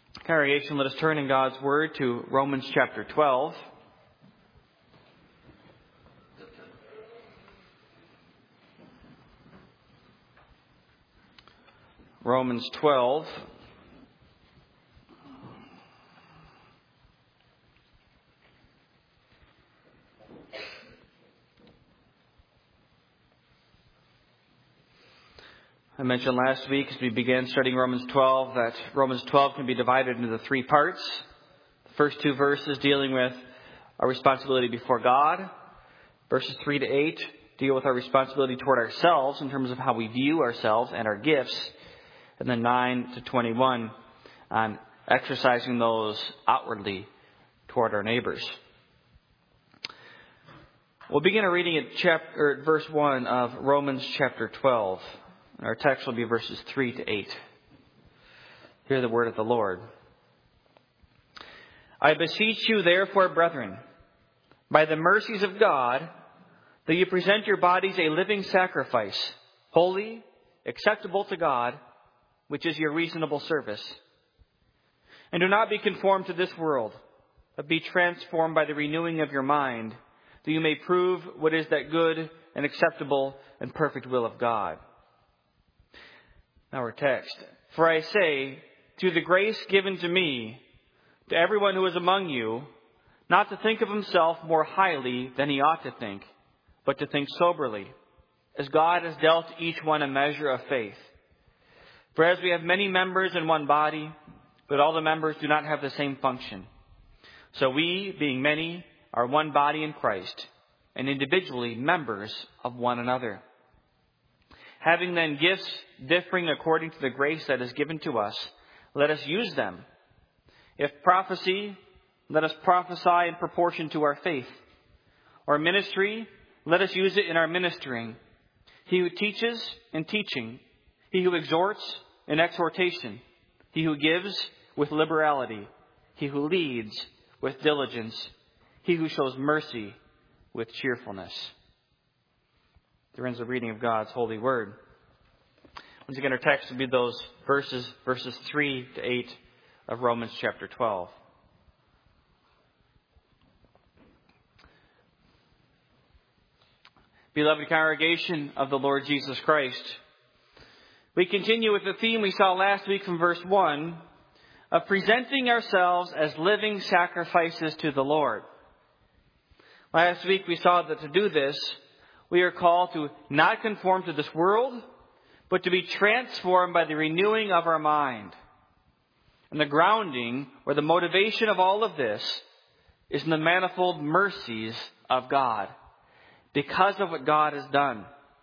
Congregation, let us turn in God's Word to Romans chapter 12. Romans 12. I mentioned last week as we began studying Romans 12 that Romans 12 can be divided into three parts. The first two verses dealing with our responsibility before God. Verses 3 to 8 deal with our responsibility toward ourselves in terms of how we view ourselves and our gifts. And then 9 to 21 on exercising those outwardly toward our neighbors. We'll begin our reading at verse 1 of Romans chapter 12. Our text will be verses 3 to 8. Hear the word of the Lord. I beseech you, therefore, brethren, by the mercies of God, that you present your bodies a living sacrifice, holy, acceptable to God, which is your reasonable service. And do not be conformed to this world, but be transformed by the renewing of your mind, that you may prove what is that good and acceptable and perfect will of God. Now our text. For I say, through the grace given to me, to everyone who is among you, not to think of himself more highly than he ought to think, but to think soberly, as God has dealt each one a measure of faith. For as we have many members in one body, but all the members do not have the same function, so we, being many, are one body in Christ, and individually members of one another. Having then gifts differing according to the grace that is given to us, let us use them. If prophecy, let us prophesy in proportion to our faith. Or ministry, let us use it in our ministering. He who teaches, in teaching. He who exhorts, in exhortation. He who gives, with liberality. He who leads, with diligence. He who shows mercy, with cheerfulness. There ends the reading of God's holy word. Once again, our text will be those verses 3 to 8 of Romans chapter 12. Beloved congregation of the Lord Jesus Christ, we continue with the theme we saw last week from verse 1 of presenting ourselves as living sacrifices to the Lord. Last week we saw that to do this, we are called to not conform to this world, but to be transformed by the renewing of our mind. And the grounding or the motivation of all of this is in the manifold mercies of God, because of what God has done.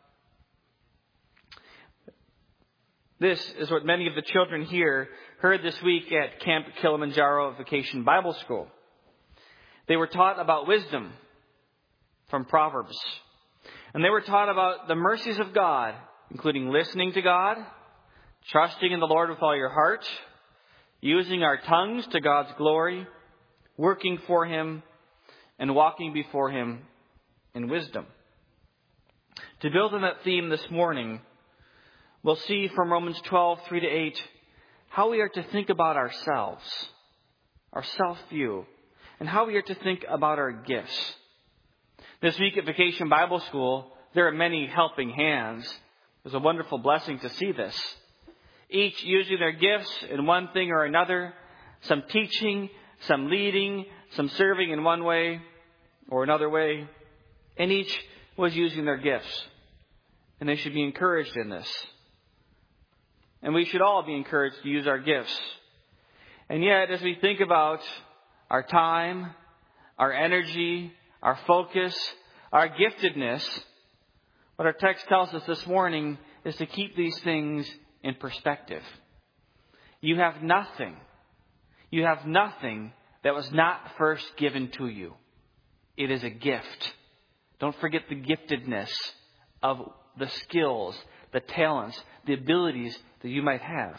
This is what many of the children here heard this week at Camp Kilimanjaro Vacation Bible School. They were taught about wisdom from Proverbs. And they were taught about the mercies of God, including listening to God, trusting in the Lord with all your heart, using our tongues to God's glory, working for Him, and walking before Him in wisdom. To build on that theme this morning, we'll see from Romans 12, 3 to 8, how we are to think about ourselves, our self-view, and how we are to think about our gifts. This week at Vacation Bible School, there are many helping hands. It was a wonderful blessing to see this. Each using their gifts in one thing or another, some teaching, some leading, some serving in one way or another way. And each was using their gifts. And they should be encouraged in this. And we should all be encouraged to use our gifts. And yet, as we think about our time, our energy, our focus, our giftedness, what our text tells us this morning is to keep these things in perspective. You have nothing. You have nothing that was not first given to you. It is a gift. Don't forget the giftedness of the skills, the talents, the abilities that you might have.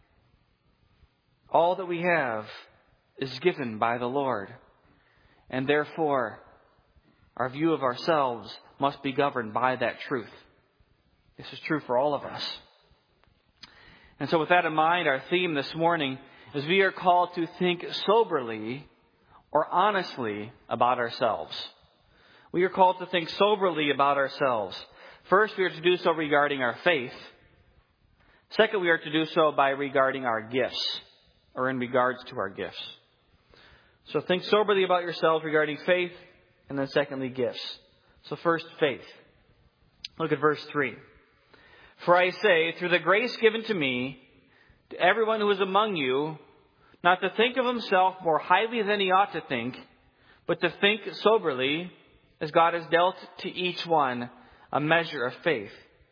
All that we have is given by the Lord. And therefore, our view of ourselves must be governed by that truth. This is true for all of us. And so with that in mind, our theme this morning is we are called to think soberly or honestly about ourselves. We are called to think soberly about ourselves. First, we are to do so regarding our faith. Second, we are to do so by regarding our gifts, or in regards to our gifts. So think soberly about yourselves regarding faith, and then secondly, gifts. So first, faith. Look at verse 3. For I say, through the grace given to me, to everyone who is among you, not to think of himself more highly than he ought to think, but to think soberly, as God has dealt to each one a measure of faith.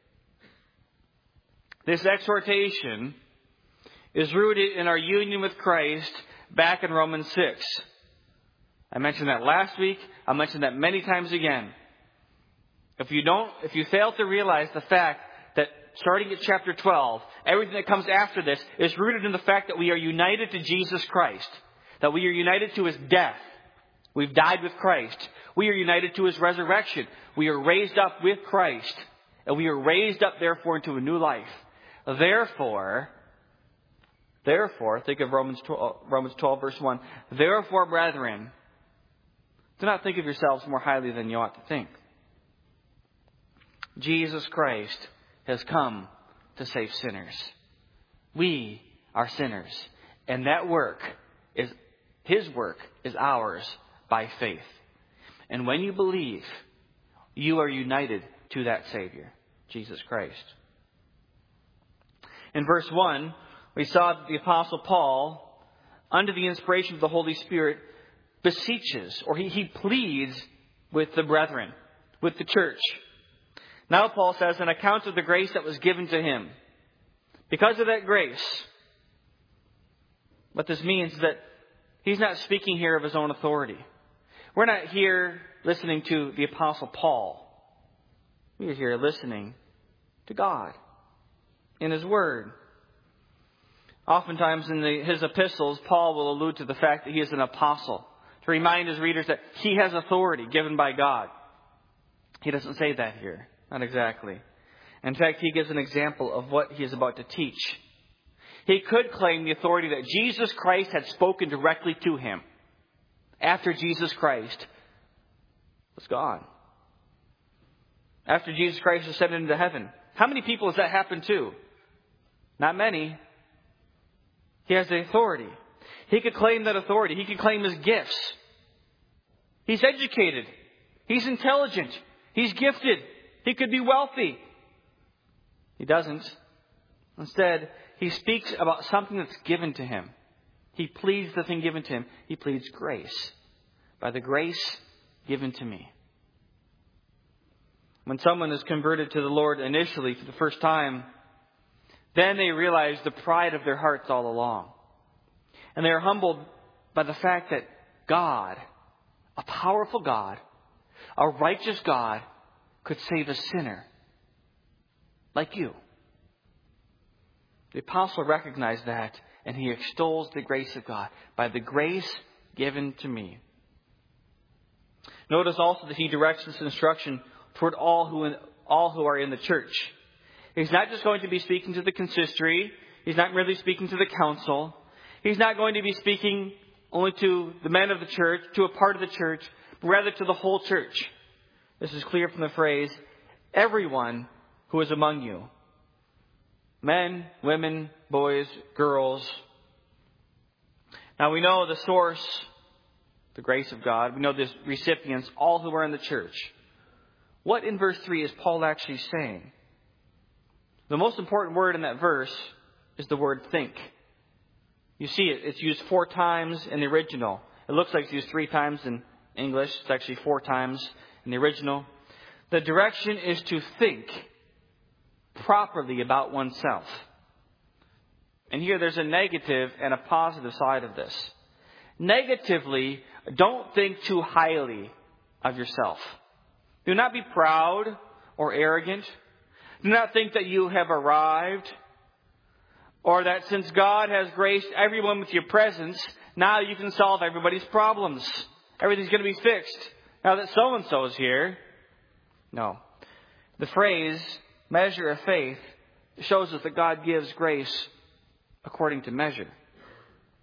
This exhortation is rooted in our union with Christ back in Romans 6. I mentioned that last week. I'll mention that many times again. If you fail to realize the fact that starting at chapter 12, everything that comes after this is rooted in the fact that we are united to Jesus Christ, that we are united to His death. We've died with Christ. We are united to His resurrection. We are raised up with Christ. And we are raised up, therefore, into a new life. Therefore, think of Romans 12, verse 1. Therefore, brethren, do not think of yourselves more highly than you ought to think. Jesus Christ has come to save sinners. We are sinners. And that work is, His work is ours by faith. And when you believe, you are united to that Savior, Jesus Christ. In verse 1, we saw that the Apostle Paul, under the inspiration of the Holy Spirit, beseeches, or he pleads with the brethren, with the church. Now Paul says, an account of the grace that was given to him. Because of that grace, what this means is that he's not speaking here of his own authority. We're not here listening to the Apostle Paul. We are here listening to God in His Word. Oftentimes in his epistles, Paul will allude to the fact that he is an apostle, to remind his readers that he has authority given by God. He doesn't say that here. Not exactly. In fact, he gives an example of what he is about to teach. He could claim the authority that Jesus Christ had spoken directly to him after Jesus Christ was gone. After Jesus Christ ascended into heaven. How many people has that happened to? Not many. He has the authority. He could claim that authority. He could claim his gifts. He's educated. He's intelligent. He's gifted. He could be wealthy. He doesn't. Instead, he speaks about something that's given to him. He pleads the thing given to him. He pleads grace. By the grace given to me. When someone is converted to the Lord initially for the first time, then they realize the pride of their hearts all along. And they are humbled by the fact that God, a powerful God, a righteous God, could save a sinner like you. The apostle recognized that, and he extols the grace of God. By the grace given to me. Notice also that he directs this instruction toward all who are in the church. He's not just going to be speaking to the consistory. He's not merely speaking to the council. He's not going to be speaking only to the men of the church, to a part of the church, but rather to the whole church. This is clear from the phrase, everyone who is among you. Men, women, boys, girls. Now we know the source, the grace of God. We know the recipients, all who are in the church. What in verse 3 is Paul actually saying? The most important word in that verse is the word think. You see it. It's used 4 times in the original. It looks like it's used 3 times in English. It's actually 4 times in the original. The direction is to think properly about oneself. And here there's a negative and a positive side of this. Negatively, don't think too highly of yourself. Do not be proud or arrogant. Do not think that you have arrived, or that since God has graced everyone with your presence, now you can solve everybody's problems. Everything's going to be fixed now that so-and-so is here. No. The phrase, measure of faith, shows us that God gives grace according to measure.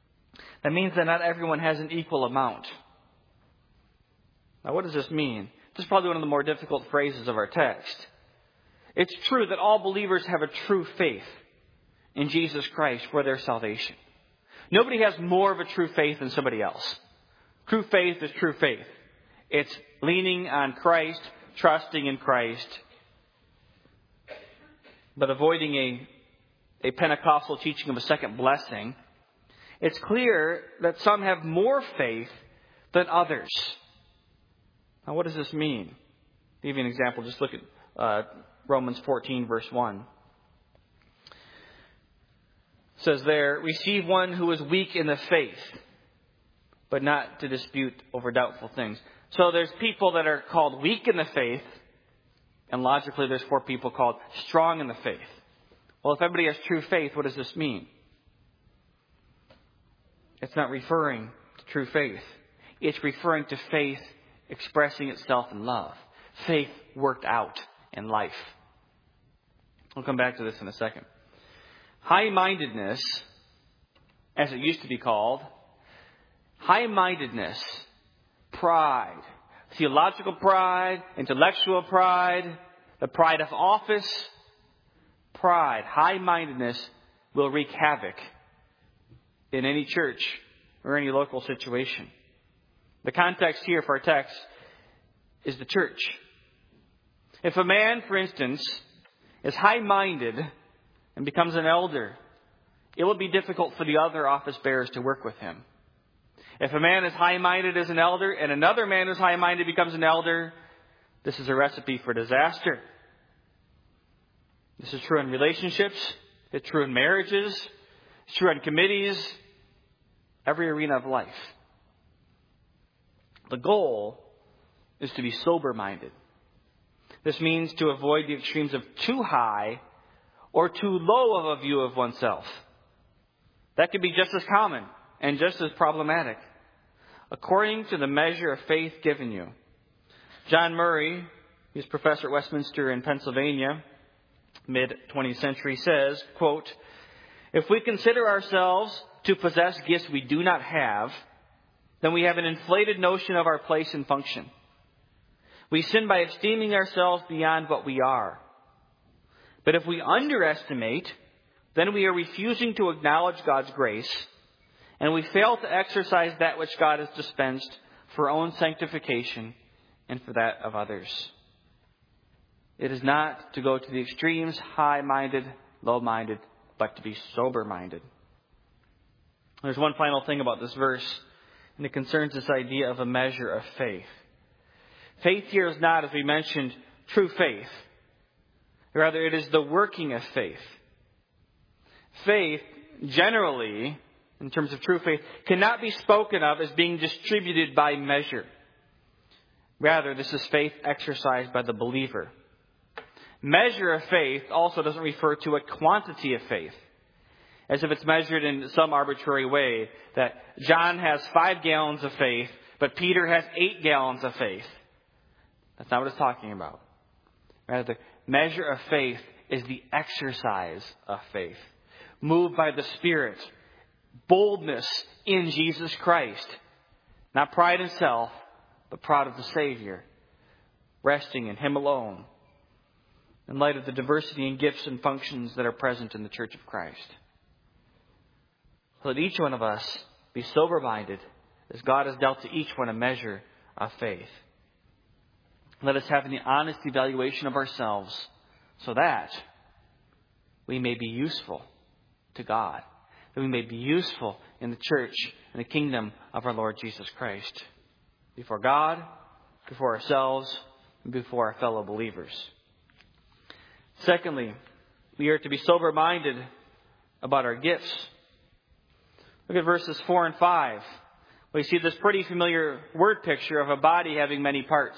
That means that not everyone has an equal amount. Now, what does this mean? This is probably one of the more difficult phrases of our text. It's true that all believers have a true faith in Jesus Christ for their salvation. Nobody has more of a true faith than somebody else. True faith is true faith. It's leaning on Christ, trusting in Christ, but avoiding a Pentecostal teaching of a second blessing. It's clear that some have more faith than others. Now, what does this mean? To give you an example, just look at Romans 14, verse 1. It says there, receive one who is weak in the faith, but not to dispute over doubtful things. So there's people that are called weak in the faith, and logically there's 4 people called strong in the faith. Well, if everybody has true faith, what does this mean? It's not referring to true faith. It's referring to faith expressing itself in love. Faith worked out in life. We'll come back to this in a second. High-mindedness, as it used to be called, high-mindedness, pride, theological pride, intellectual pride, the pride of office, pride, high-mindedness will wreak havoc in any church or any local situation. The context here for our text is the church. If a man, for instance, is high-minded and becomes an elder, it will be difficult for the other office bearers to work with him. If a man is high-minded as an elder and another man who's high-minded becomes an elder, this is a recipe for disaster. This is true in relationships. It's true in marriages. It's true in committees. Every arena of life. The goal is to be sober-minded. This means to avoid the extremes of too high or too low of a view of oneself. That could be just as common and just as problematic. According to the measure of faith given you. John Murray, he's professor at Westminster in Pennsylvania, mid-20th century, says, quote, if we consider ourselves to possess gifts we do not have, then we have an inflated notion of our place and function. We sin by esteeming ourselves beyond what we are. But if we underestimate, then we are refusing to acknowledge God's grace, and we fail to exercise that which God has dispensed for our own sanctification and for that of others. It is not to go to the extremes, high-minded, low-minded, but to be sober-minded. There's one final thing about this verse, and it concerns this idea of a measure of faith. Faith here is not, as we mentioned, true faith. Rather, it is the working of faith. Faith, generally, in terms of true faith, cannot be spoken of as being distributed by measure. Rather, this is faith exercised by the believer. Measure of faith also doesn't refer to a quantity of faith, as if it's measured in some arbitrary way, that John has 5 gallons of faith, but Peter has 8 gallons of faith. That's not what it's talking about. Rather, the measure of faith is the exercise of faith. Moved by the Spirit. Boldness in Jesus Christ. Not pride in self, but pride of the Savior. Resting in Him alone. In light of the diversity in gifts and functions that are present in the Church of Christ. Let each one of us be sober-minded as God has dealt to each one a measure of faith. Let us have an honest evaluation of ourselves so that we may be useful to God. That we may be useful in the church and the kingdom of our Lord Jesus Christ. Before God, before ourselves, and before our fellow believers. Secondly, we are to be sober-minded about our gifts. Look at verses 4 and 5. We see this pretty familiar word picture of a body having many parts.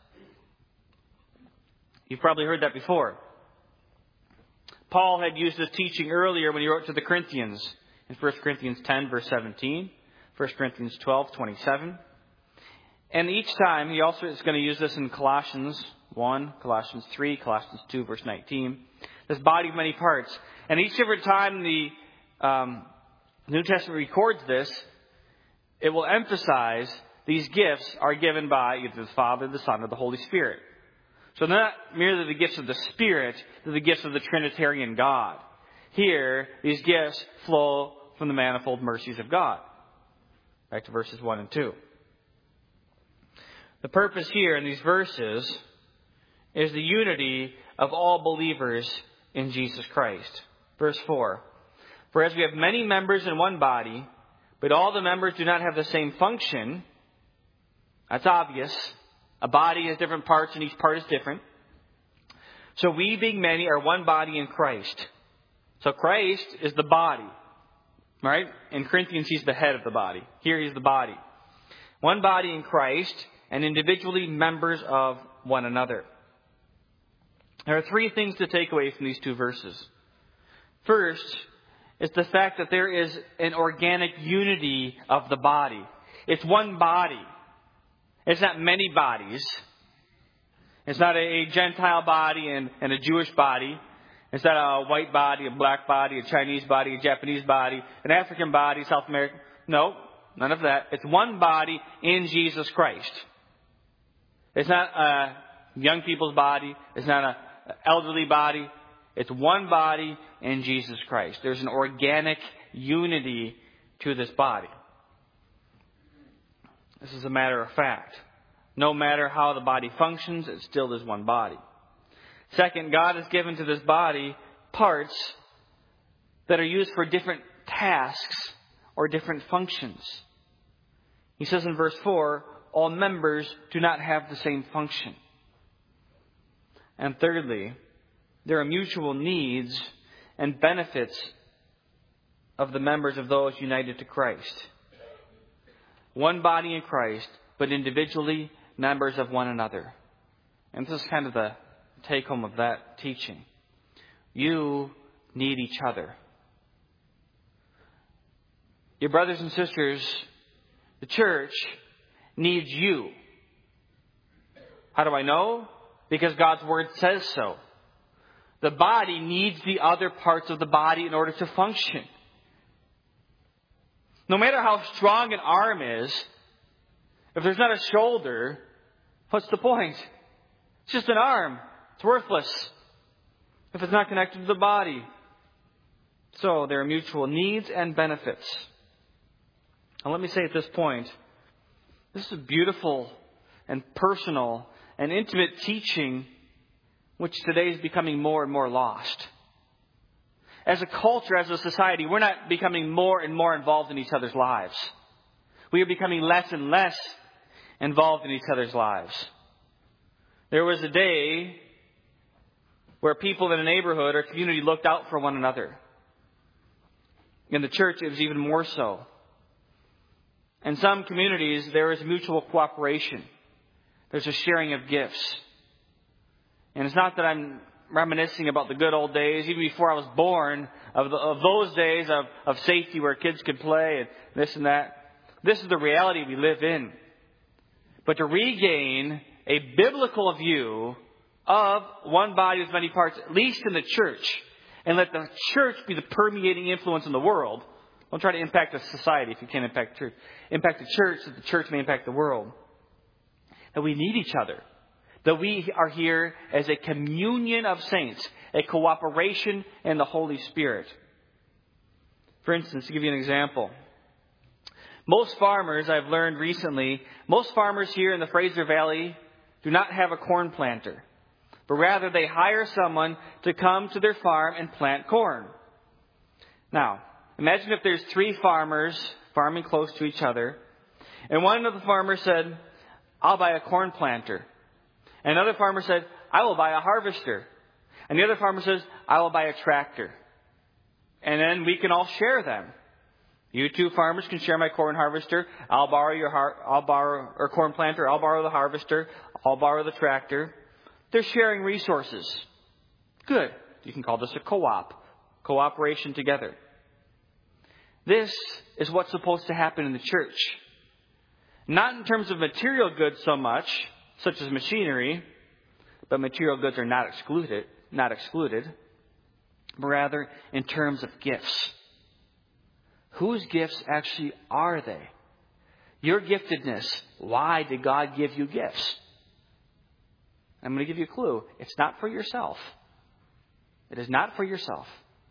You've probably heard that before. Paul had used this teaching earlier when he wrote to the Corinthians in 1 Corinthians 10, verse 17, 1 Corinthians 12, 27. And each time, he also is going to use this in Colossians 1, Colossians 3, Colossians 2, verse 19. This body of many parts. And each different time the New Testament records this, it will emphasize these gifts are given by either the Father, the Son, or the Holy Spirit. So they're not merely the gifts of the Spirit, they're the gifts of the Trinitarian God. Here, these gifts flow from the manifold mercies of God. Back to verses 1 and 2. The purpose here in these verses is the unity of all believers in Jesus Christ. Verse 4. For as we have many members in one body, but all the members do not have the same function. That's obvious. A body has different parts and each part is different. So we, being many, are one body in Christ. So Christ is the body. Right? In Corinthians, He's the head of the body. Here He's the body. One body in Christ and individually members of one another. There are three things to take away from these two verses. First is the fact that there is an organic unity of the body. It's one body. It's not many bodies. It's not a Gentile body and a Jewish body. It's not a white body, a black body, a Chinese body, a Japanese body, an African body, South American. No, none of that. It's one body in Jesus Christ. It's not a young people's body. It's not an elderly body. It's one body in Jesus Christ. There's an organic unity to this body. This is a matter of fact. No matter how the body functions, it still is one body. Second, God has given to this body parts that are used for different tasks or different functions. He says in verse 4, all members do not have the same function. And thirdly, there are mutual needs and benefits of the members of those united to Christ. One body in Christ, but individually members of one another. And this is kind of the take home of that teaching. You need each other. Your brothers and sisters, the church needs you. How do I know? Because God's Word says so. The body needs the other parts of the body in order to function. No matter how strong an arm is, if there's not a shoulder, what's the point? It's just an arm. It's worthless if it's not connected to the body. So there are mutual needs and benefits. And let me say at this point, this is a beautiful and personal and intimate teaching which today is becoming more and more lost. As a culture, as a society, we're not becoming more and more involved in each other's lives. We are becoming less and less involved in each other's lives. There was a day where people in a neighborhood or community looked out for one another. In the church, it was even more so. In some communities, there is mutual cooperation. There's a sharing of gifts. And it's not that I'm reminiscing about the good old days, even before I was born, of those days of safety where kids could play and this and that. This is the reality we live in. But to regain a biblical view of one body with many parts, at least in the church, and let the church be the permeating influence in the world. Don't try to impact the society if you can't impact the church. Impact the church that the church may impact the world. That we need each other. That we are here as a communion of saints, a cooperation in the Holy Spirit. For instance, to give you an example, most farmers, I've learned recently, most farmers here in the Fraser Valley do not have a corn planter, but rather they hire someone to come to their farm and plant corn. Now, imagine if there's 3 farmers farming close to each other, and one of the farmers said, I'll buy a corn planter. And another farmer said, I will buy a harvester. And the other farmer says, I will buy a tractor. And then we can all share them. You 2 farmers can share my corn harvester. I'll borrow corn planter. I'll borrow the harvester. I'll borrow the tractor. They're sharing resources. Good. You can call this a co-op. Cooperation together. This is what's supposed to happen in the church. Not in terms of material goods so much, such as machinery, but material goods are not excluded, but rather in terms of gifts. Whose gifts actually are they? Your giftedness. Why did God give you gifts? I'm going to give you a clue. It's not for yourself. It is not for yourself.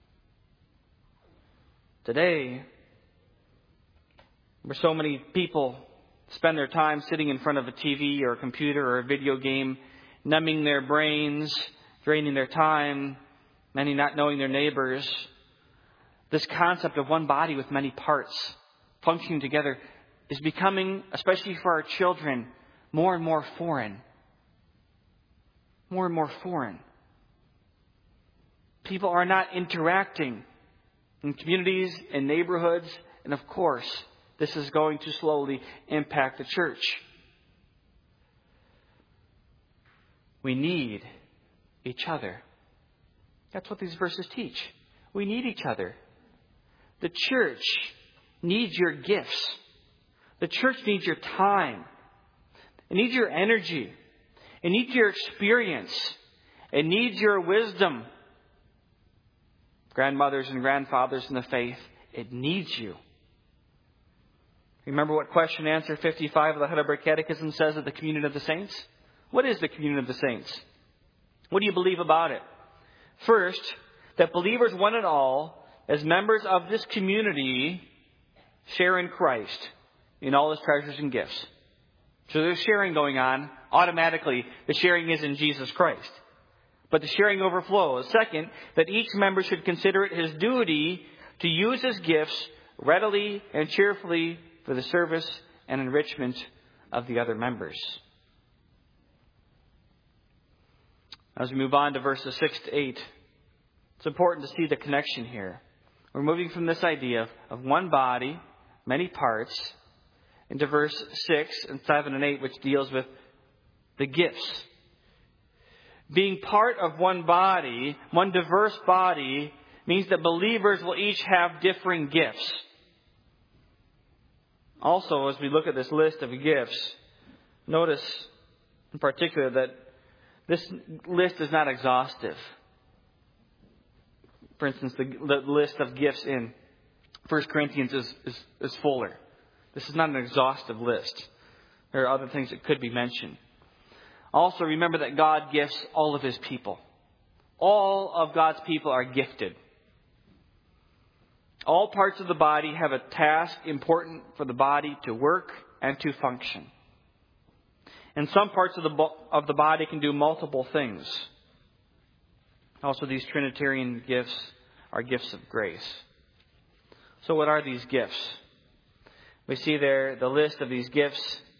Today, where so many people spend their time sitting in front of a TV or a computer or a video game, numbing their brains, draining their time, many not knowing their neighbors, this concept of one body with many parts functioning together is becoming, especially for our children, more and more foreign. More and more foreign. People are not interacting in communities and neighborhoods, and of course, this is going to slowly impact the church. We need each other. That's what these verses teach. We need each other. The church needs your gifts. The church needs your time. It needs your energy. It needs your experience. It needs your wisdom. Grandmothers and grandfathers in the faith, it needs you. Remember what question answer 55 of the Heidelberg Catechism says of the communion of the saints? What is the communion of the saints? What do you believe about it? First, that believers one and all, as members of this community, share in Christ in all His treasures and gifts. So there's sharing going on. Automatically, the sharing is in Jesus Christ. But the sharing overflows. Second, that each member should consider it his duty to use his gifts readily and cheerfully for the service and enrichment of the other members. As we move on to verses 6 to 8, it's important to see the connection here. We're moving from this idea of one body, many parts, into verse 6 and 7 and 8, which deals with the gifts. Being part of one body, one diverse body, means that believers will each have differing gifts. Also, as we look at this list of gifts, notice in particular that this list is not exhaustive. For instance, the list of gifts in 1 Corinthians is fuller. This is not an exhaustive list. There are other things that could be mentioned. Also, remember that God gifts all of His people. All of God's people are gifted. All parts of the body have a task important for the body to work and to function. And some parts of the body can do multiple things. Also, these Trinitarian gifts are gifts of grace. So what are these gifts? We see there the list of these gifts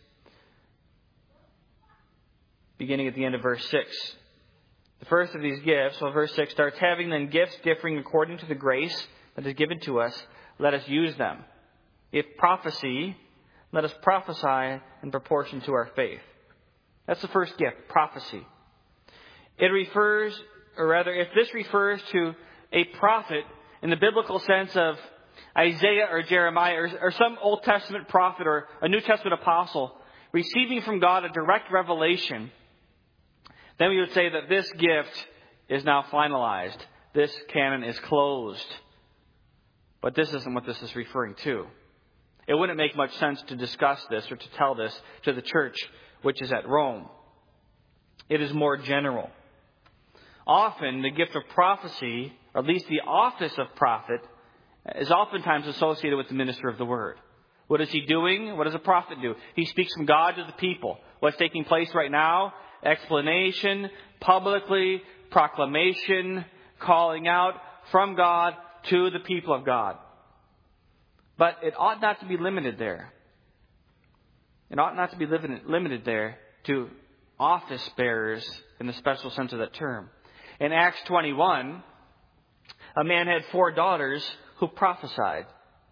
beginning at the end of verse 6. The first of these gifts, well, verse 6 starts, having then gifts differing according to the grace that is given to us, let us use them. If prophecy, let us prophesy in proportion to our faith. That's the first gift, prophecy. It refers, or rather, if this refers to a prophet in the biblical sense of Isaiah or Jeremiah or some Old Testament prophet or a New Testament apostle receiving from God a direct revelation, then we would say that this gift is now finalized. This canon is closed. But this isn't what this is referring to. It wouldn't make much sense to discuss this or to tell this to the church which is at Rome. It is more general. Often the gift of prophecy, or at least the office of prophet, is oftentimes associated with the minister of the word. What is he doing? What does a prophet do? He speaks from God to the people. What's taking place right now? Explanation, publicly, proclamation, calling out from God to the people of God. But it ought not to be limited there. It ought not to be limited there to office bearers in the special sense of that term. In Acts 21, a man had 4 daughters who prophesied.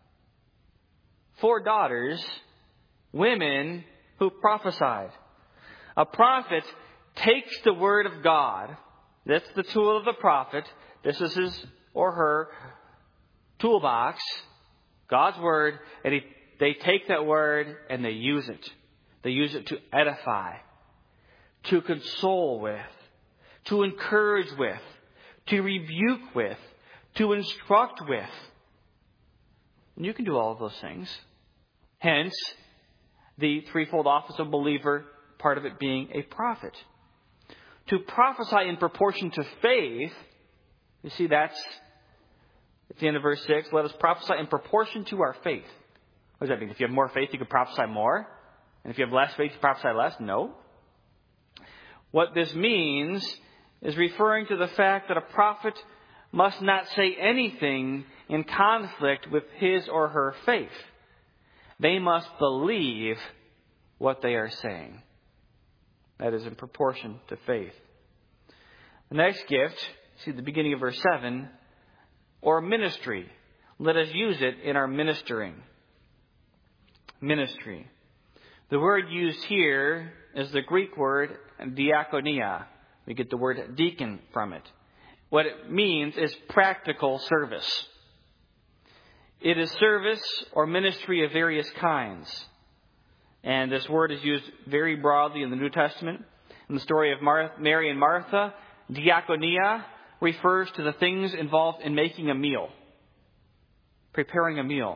4 daughters, women who prophesied. A prophet takes the word of God. That's the tool of the prophet. This is his or her toolbox, God's word, and they take that word and they use it. They use it to edify, to console with, to encourage with, to rebuke with, to instruct with. And you can do all of those things. Hence, the threefold office of believer, part of it being a prophet. To prophesy in proportion to faith, you see that's at the end of verse 6, let us prophesy in proportion to our faith. What does that mean? If you have more faith, you can prophesy more? And if you have less faith, you prophesy less? No. What this means is referring to the fact that a prophet must not say anything in conflict with his or her faith. They must believe what they are saying. That is in proportion to faith. The next gift, see the beginning of verse 7, or ministry. Let us use it in our ministering. Ministry. The word used here is the Greek word diakonia. We get the word deacon from it. What it means is practical service. It is service or ministry of various kinds. And this word is used very broadly in the New Testament. In the story of Mary and Martha, diakonia refers to the things involved in making a meal, preparing a meal.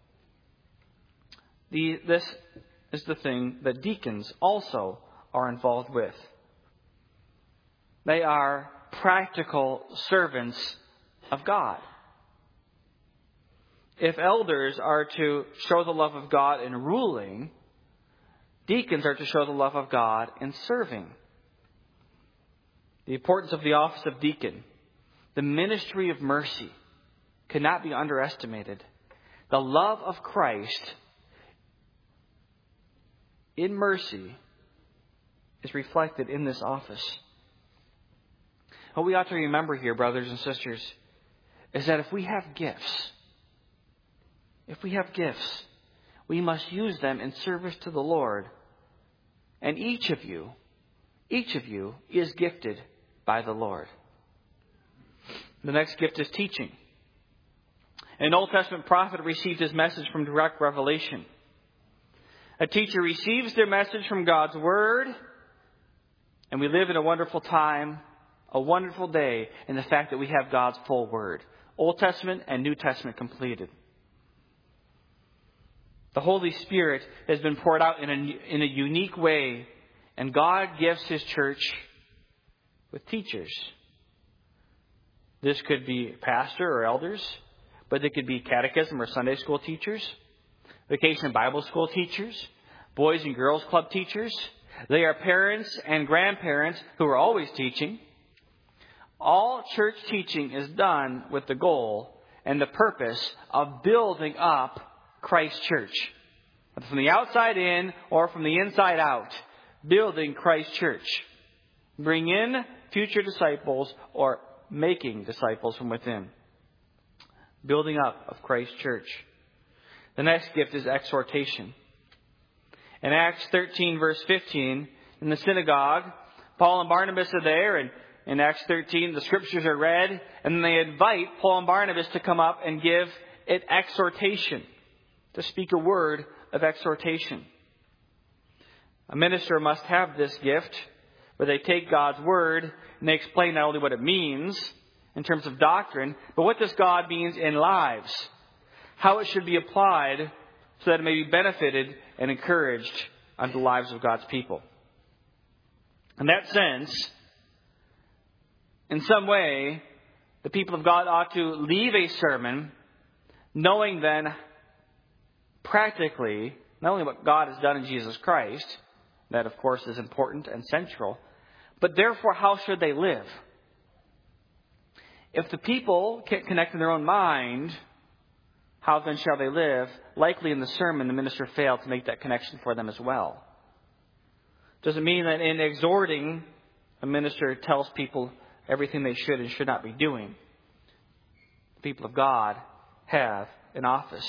This is the thing that deacons also are involved with. They are practical servants of God. If elders are to show the love of God in ruling, deacons are to show the love of God in serving. The importance of the office of deacon, the ministry of mercy, cannot be underestimated. The love of Christ in mercy is reflected in this office. What we ought to remember here, brothers and sisters, is that if we have gifts, we must use them in service to the Lord. And each of you is gifted by the Lord. The next gift is teaching. An Old Testament prophet received his message from direct revelation. A teacher receives their message from God's Word, and we live in a wonderful time, a wonderful day in the fact that we have God's full Word. Old Testament and New Testament completed. The Holy Spirit has been poured out in a unique way, and God gifts His church with teachers. This could be pastor or elders, but they could be catechism or Sunday school teachers, vacation Bible school teachers, boys and girls club teachers. They are parents and grandparents who are always teaching. All church teaching is done with the goal and the purpose of building up Christ's church. Whether from the outside in or from the inside out. Building Christ's church. Bring in future disciples or making disciples from within. Building up of Christ's church. The next gift is exhortation. In Acts 13 verse 15, in the synagogue, Paul and Barnabas are there, and in Acts 13 the scriptures are read, and then they invite Paul and Barnabas to come up and give an exhortation, to speak a word of exhortation. A minister must have this gift, where they take God's word and they explain not only what it means in terms of doctrine, but what this God means in lives. How it should be applied so that it may be benefited and encouraged unto the lives of God's people. In that sense, in some way, the people of God ought to leave a sermon knowing then practically not only what God has done in Jesus Christ, that of course is important and central, but therefore how should they live? If the people can't connect in their own mind, how then shall they live? Likely in the sermon the minister failed to make that connection for them as well. Doesn't mean that in exhorting, a minister tells people everything they should and should not be doing. The people of God have an office.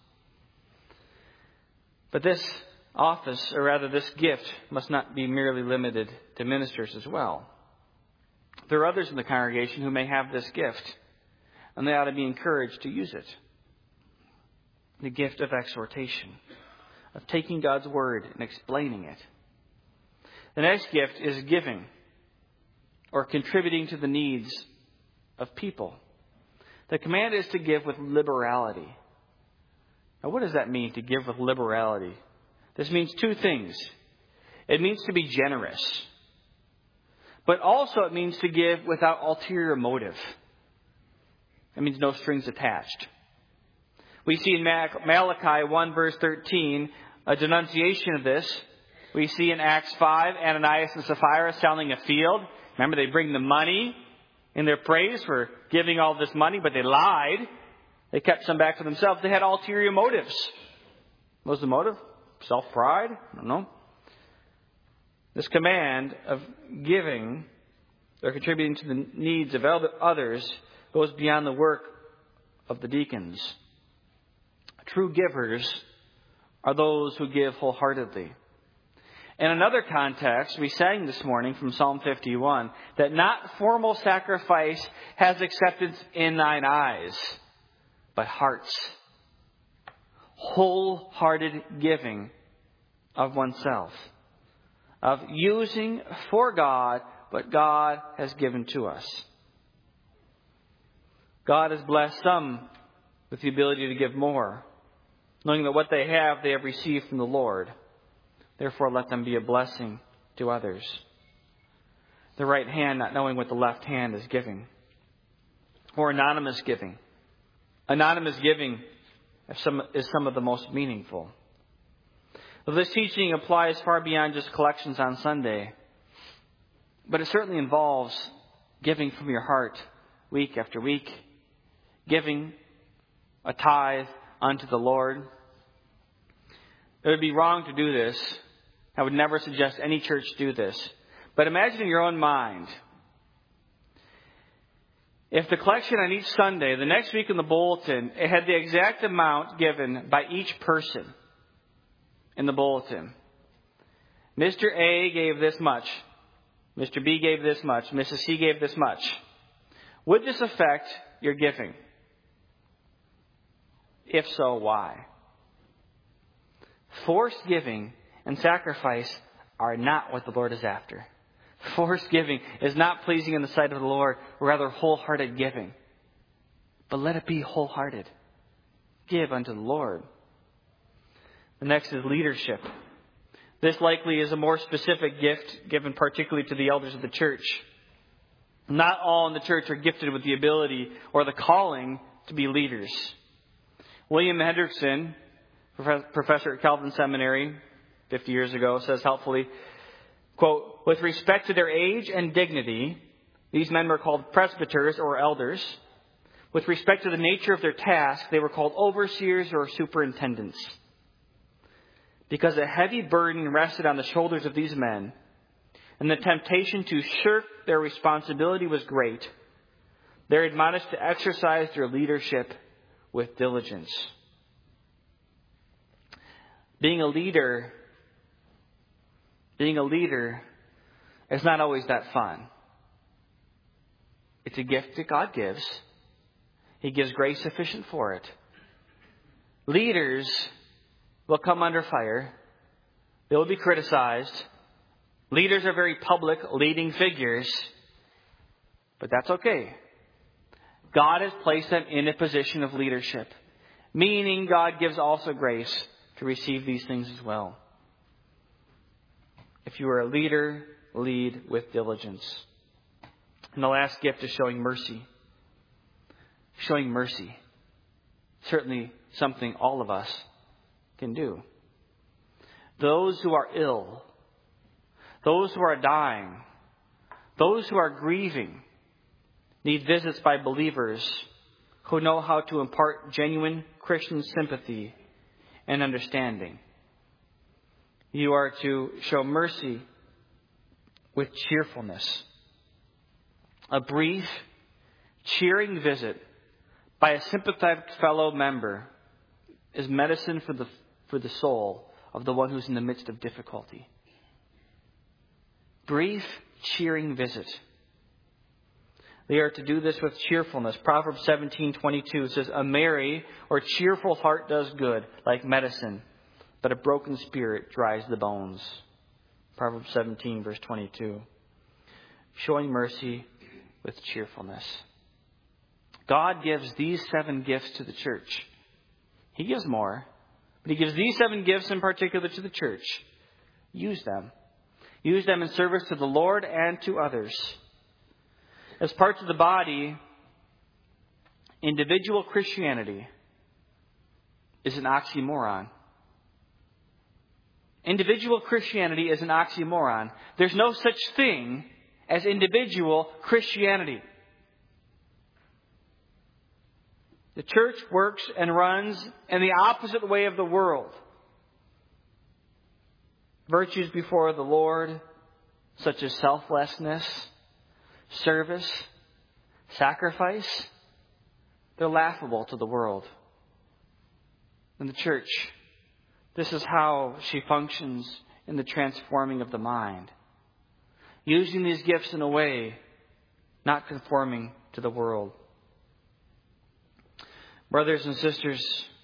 But this office, or rather this gift, must not be merely limited to ministers as well. There are others in the congregation who may have this gift, and they ought to be encouraged to use it. The gift of exhortation, of taking God's word and explaining it. The next gift is giving, or contributing to the needs of people. The command is to give with liberality. Now, what does that mean, to give with liberality? This means two things. It means to be generous. But also it means to give without ulterior motive. It means no strings attached. We see in Malachi 1 verse 13 a denunciation of this. We see in Acts 5 Ananias and Sapphira selling a field. Remember, they bring the money in their praise for giving all this money, but they lied. They kept some back for themselves. They had ulterior motives. What was the motive? Self-pride? I don't know. This command of giving or contributing to the needs of others goes beyond the work of the deacons. True givers are those who give wholeheartedly. In another context, we sang this morning from Psalm 51 that not formal sacrifice has acceptance in thine eyes, but hearts. Wholehearted giving of oneself. Of using for God what God has given to us. God has blessed some with the ability to give more, knowing that what they have received from the Lord. Therefore, let them be a blessing to others. The right hand not knowing what the left hand is giving. Or anonymous giving. Anonymous giving is some of the most meaningful. Well, this teaching applies far beyond just collections on Sunday. But it certainly involves giving from your heart week after week. Giving a tithe unto the Lord. It would be wrong to do this. I would never suggest any church do this. But imagine in your own mind, if the collection on each Sunday, the next week in the bulletin, it had the exact amount given by each person in the bulletin. Mr. A gave this much. Mr. B gave this much. Mrs. C gave this much. Would this affect your giving? If so, why? Forced giving and sacrifice are not what the Lord is after. Forced giving is not pleasing in the sight of the Lord, rather wholehearted giving. But let it be wholehearted. Give unto the Lord. The next is leadership. This likely is a more specific gift given particularly to the elders of the church. Not all in the church are gifted with the ability or the calling to be leaders. William Hendrickson, professor at Calvin Seminary 50 years ago, says helpfully, quote, with respect to their age and dignity, these men were called presbyters or elders. With respect to the nature of their task, they were called overseers or superintendents. Because a heavy burden rested on the shoulders of these men, and the temptation to shirk their responsibility was great, they're admonished to exercise their leadership with diligence. Being a leader is not always that fun. It's a gift that God gives. He gives grace sufficient for it. Leaders will come under fire. They will be criticized. Leaders are very public, leading figures. But that's okay. God has placed them in a position of leadership. Meaning God gives also grace to receive these things as well. If you are a leader, lead with diligence. And the last gift is showing mercy. Showing mercy. Certainly something all of us can do. Those who are ill, those who are dying, those who are grieving, need visits by believers who know how to impart genuine Christian sympathy and understanding. You are to show mercy with cheerfulness. A brief, cheering visit by a sympathetic fellow member is medicine for the soul of the one who's in the midst of difficulty. Brief, cheering visit. They are to do this with cheerfulness. Proverbs 17:22 says, a merry or cheerful heart does good, like medicine, but a broken spirit dries the bones. Proverbs 17, verse 22. Showing mercy with cheerfulness. God gives these 7 gifts to the church. He gives more, But He gives these 7 gifts in particular to the church. Use them. Use them in service to the Lord and to others. As parts of the body, individual Christianity is an oxymoron. Individual Christianity is an oxymoron. There's no such thing as individual Christianity. The church works and runs in the opposite way of the world. Virtues before the Lord, such as selflessness, service, sacrifice, they're laughable to the world. In the church, this is how she functions in the transforming of the mind. Using these gifts in a way not conforming to the world. Brothers and sisters,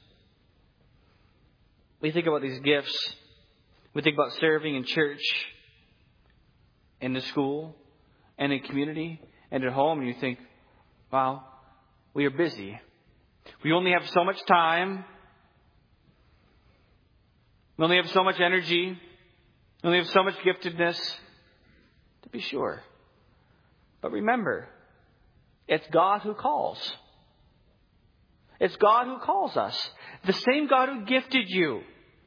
we think about these gifts. We think about serving in church, in the school, and in community, and at home, and you think, wow, we are busy. We only have so much time. We only have so much energy. We only have so much giftedness. To be sure. But remember, it's God who calls. It's God who calls us. The same God who gifted you.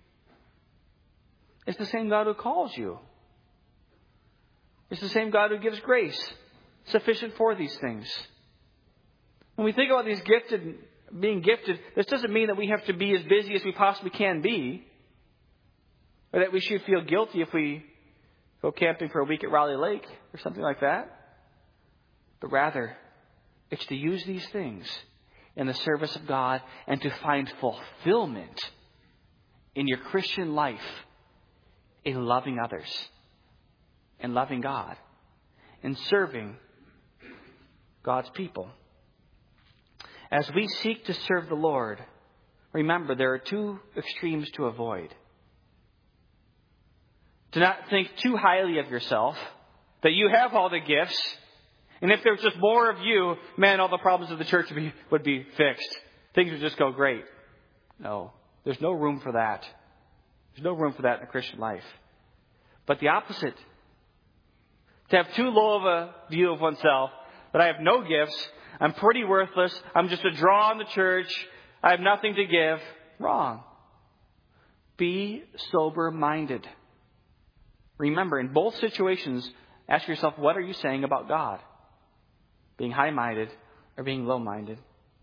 It's the same God who calls you. It's the same God who gives grace sufficient for these things. When we think about these being gifted, this doesn't mean that we have to be as busy as we possibly can be. Or that we should feel guilty if we go camping for a week at Raleigh Lake or something like that. But rather, it's to use these things in the service of God and to find fulfillment in your Christian life in loving others, in loving God, in serving God's people. As we seek to serve the Lord, remember there are 2 extremes to avoid. Do not think too highly of yourself, that you have all the gifts, and if there was just more of you, man, all the problems of the church would be fixed. Things would just go great. No, there's no room for that. There's no room for that in a Christian life. But the opposite. To have too low of a view of oneself, that I have no gifts, I'm pretty worthless, I'm just a draw on the church, I have nothing to give. Wrong. Be sober-minded. Remember, in both situations, ask yourself, what are you saying about God? Being high-minded or being low-minded?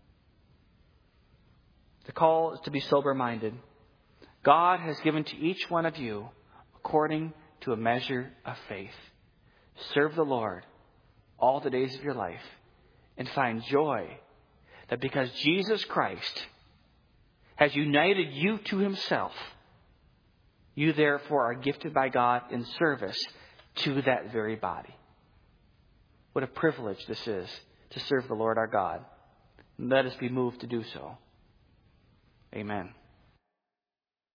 The call is to be sober-minded. God has given to each one of you according to a measure of faith. Serve the Lord all the days of your life and find joy that because Jesus Christ has united you to Himself, you therefore are gifted by God in service to that very body. What a privilege this is to serve the Lord our God. Let us be moved to do so. Amen.